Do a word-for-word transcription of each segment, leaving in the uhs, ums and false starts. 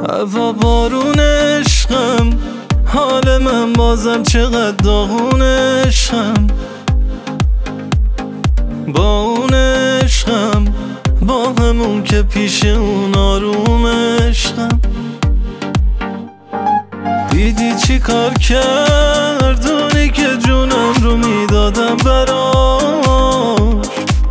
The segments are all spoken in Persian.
هوا بارون عشقم، حال من بازم چقدر داغون عشقم. با اون عشقم، با همون که پیش اون آروم عشقم. دیدی چی کار کرد اونی که جونم رو میدادم براش.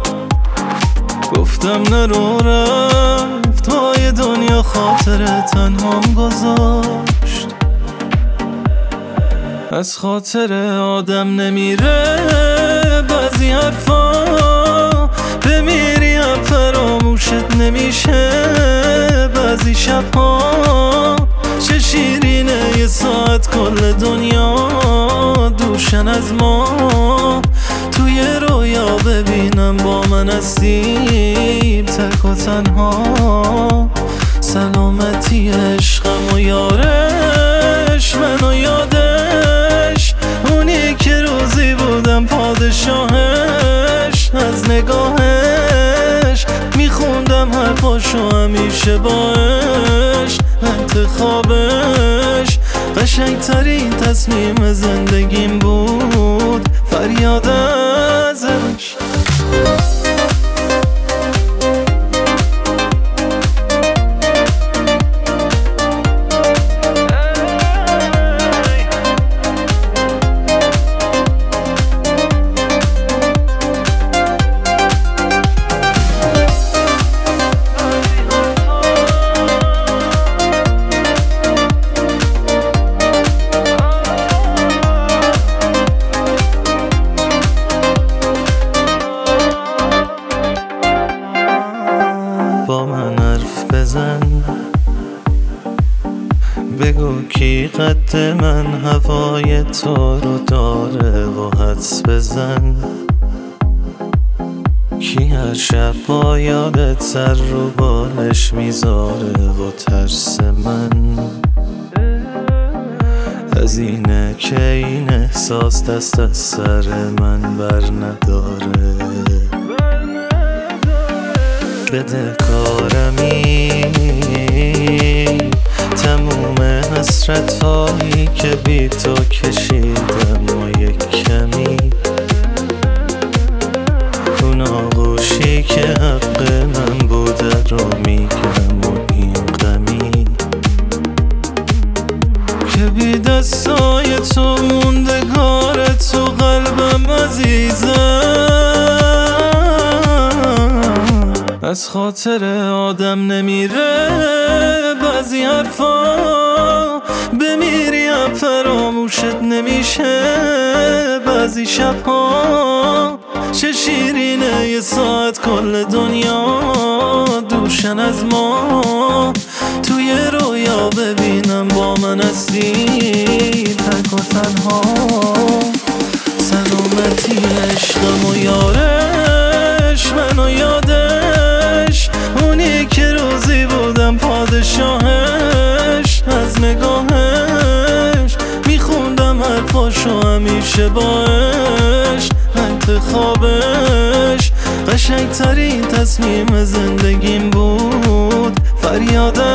گفتم نرو رفت، های دنیا خاطر تنهام گذاشت. از خاطر آدم نمیره بعضی حرفا، بمیری هم فراموشت نمیشه بعضی شبها. چه شیرینه یه ساعت کل دنیا دوشن از ما. توی رویا ببینم با من هستی تک و تنها. سلامتی عشقم و یارش، من و یادش، اونی که روزی بودم پادشاهش. از نگاهش میخوندم حرفاشو همیشه باش. انتخابش قشنگترین تصمیم زندگیم بود، فریاد ازش. با من حرف بزن، بگو کی قد من هوای تو رو داره و حدس بزن. کی هر شب با یادت سر رو بالش میذاره و ترس من از اینه که این احساس دست از سر من بر نداره. بده کارمی تموم حسرت هایی که بی تو کشیدم و یک کمی اون آغوشی که حق من بوده رو میگم و این غمی که بی دستای تو موندگار تو قلبم عزیزم. از خاطر آدم نمیره بعضی حرفا، بمیری هم فراموشت نمیشه بعضی شبها. چه شیرینه یه ساعت کل دنیا دوشن از ما. توی رویا ببینم با من هستی تک و تنها. سلامتی عشقم و یارش، من و یادش، اونی که روزی بودم پادشاهش. از نگاهش میخوندم حرفاشو همیشه باش. انتخابش قشنگترین تصمیم زندگیم بود، فریاد